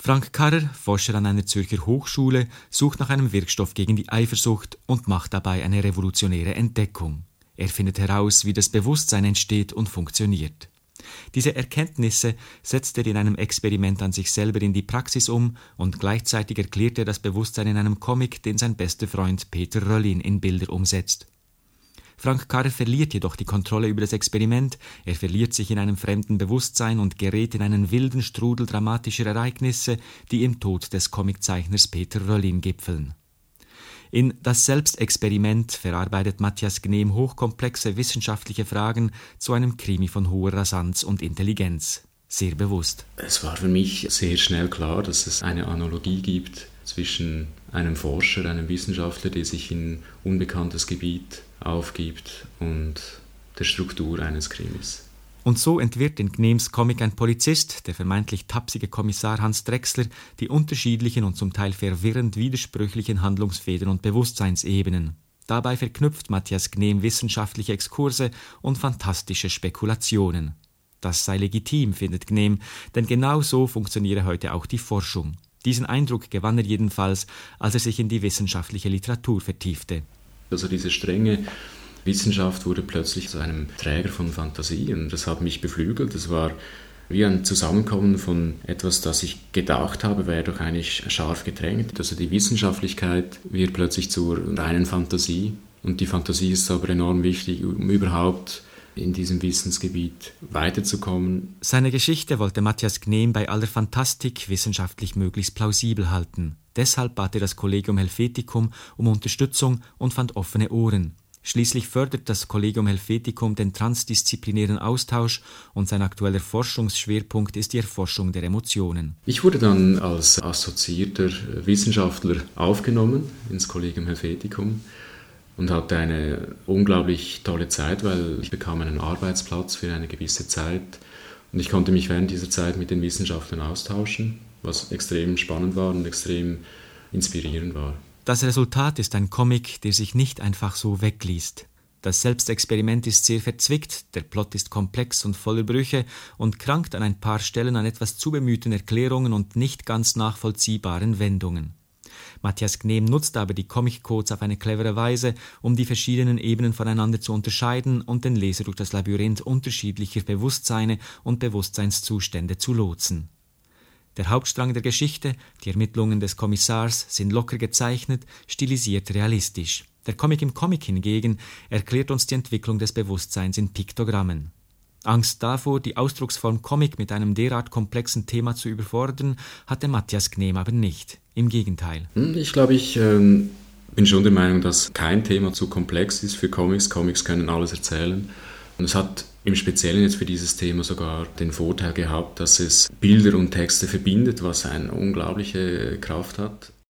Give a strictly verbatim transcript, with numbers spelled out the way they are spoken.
Frank Karrer, Forscher an einer Zürcher Hochschule, sucht nach einem Wirkstoff gegen die Eifersucht und macht dabei eine revolutionäre Entdeckung. Er findet heraus, wie das Bewusstsein entsteht und funktioniert. Diese Erkenntnisse setzt er in einem Experiment an sich selber in die Praxis um und gleichzeitig erklärt er das Bewusstsein in einem Comic, den sein bester Freund Peter Röllin in Bilder umsetzt. Frank Karrer verliert jedoch die Kontrolle über das Experiment, er verliert sich in einem fremden Bewusstsein und gerät in einen wilden Strudel dramatischer Ereignisse, die im Tod des Comiczeichners Peter Röllin gipfeln. In Das Selbstexperiment verarbeitet Matthias Gnehm hochkomplexe wissenschaftliche Fragen zu einem Krimi von hoher Rasanz und Intelligenz. Sehr bewusst. Es war für mich sehr schnell klar, dass es eine Analogie gibt zwischen einem Forscher, einem Wissenschaftler, der sich in unbekanntes Gebiet aufgibt, und der Struktur eines Krimis. Und so entwirrt in Gnehms Comic ein Polizist, der vermeintlich tapsige Kommissar Hans Drechsler, die unterschiedlichen und zum Teil verwirrend widersprüchlichen Handlungsfäden und Bewusstseinsebenen. Dabei verknüpft Matthias Gnehm wissenschaftliche Exkurse und fantastische Spekulationen. Das sei legitim, findet Gnehm, denn genau so funktioniere heute auch die Forschung. Diesen Eindruck gewann er jedenfalls, als er sich in die wissenschaftliche Literatur vertiefte. Also diese strenge Wissenschaft wurde plötzlich zu einem Träger von Fantasie, und das hat mich beflügelt. Es war wie ein Zusammenkommen von etwas, das ich gedacht habe, wäre doch eigentlich scharf getrennt. Also die Wissenschaftlichkeit wird plötzlich zur reinen Fantasie, und die Fantasie ist aber enorm wichtig, um überhaupt in diesem Wissensgebiet weiterzukommen. Seine Geschichte wollte Matthias Gnehm bei aller Fantastik wissenschaftlich möglichst plausibel halten. Deshalb bat er das Collegium Helveticum um Unterstützung und fand offene Ohren. Schließlich fördert das Collegium Helveticum den transdisziplinären Austausch und sein aktueller Forschungsschwerpunkt ist die Erforschung der Emotionen. Ich wurde dann als assoziierter Wissenschaftler aufgenommen ins Collegium Helveticum und hatte eine unglaublich tolle Zeit, weil ich bekam einen Arbeitsplatz für eine gewisse Zeit und ich konnte mich während dieser Zeit mit den Wissenschaftlern austauschen, was extrem spannend war und extrem inspirierend war. Das Resultat ist ein Comic, der sich nicht einfach so wegliest. Das Selbstexperiment ist sehr verzwickt, der Plot ist komplex und voller Brüche und krankt an ein paar Stellen an etwas zu bemühten Erklärungen und nicht ganz nachvollziehbaren Wendungen. Matthias Gnehm nutzt aber die Comic-Codes auf eine clevere Weise, um die verschiedenen Ebenen voneinander zu unterscheiden und den Leser durch das Labyrinth unterschiedlicher Bewusstseine und Bewusstseinszustände zu lotsen. Der Hauptstrang der Geschichte, die Ermittlungen des Kommissars, sind locker gezeichnet, stilisiert realistisch. Der Comic im Comic hingegen erklärt uns die Entwicklung des Bewusstseins in Piktogrammen. Angst davor, die Ausdrucksform Comic mit einem derart komplexen Thema zu überfordern, hatte Matthias Gnehm aber nicht. Im Gegenteil. Ich glaube, ich ähm, bin schon der Meinung, dass kein Thema zu komplex ist für Comics. Comics können alles erzählen. Und es hat im Speziellen jetzt für dieses Thema sogar den Vorteil gehabt, dass es Bilder und Texte verbindet, was eine unglaubliche Kraft hat.